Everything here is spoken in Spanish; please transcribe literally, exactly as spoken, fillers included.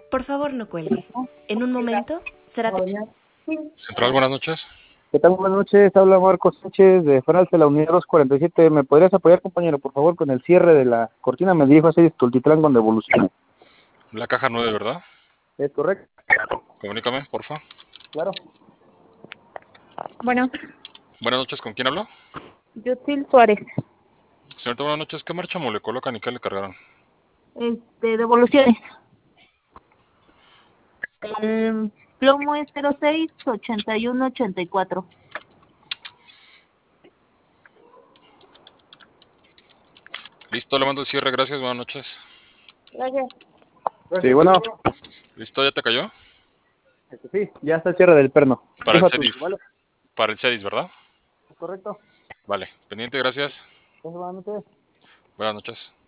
Por favor, no cuelgue. En un momento será... Central, buenas noches. ¿Qué tal? Buenas noches, habla Marcos Sánchez de Fernal de la Unidad doscientos cuarenta y siete. ¿Me podrías apoyar, compañero, por favor, con el cierre de la cortina? Me dirijo a seis Tultitlán con devolución. La caja nueve, ¿verdad? ¿Es correcto? Comunícame, porfa. Claro. Bueno, Buenas noches, ¿con quién hablo? Yutzil Suárez. Señorita, buenas noches. ¿Qué marchamo le colocan y qué le cargaron? Este, devoluciones. El plomo es cero seis ochenta y uno ochenta y cuatro. Listo, le mando el cierre, gracias, buenas noches. Gracias. Sí, bueno. ¿Listo? ¿Ya te cayó? Este, sí, ya está el cierre del perno. Para el Fija tu- CEDIF. ¿vale? Para el CEDIF, ¿verdad? ¿Es correcto? Vale, pendiente, gracias. Buenas noches. Buenas noches.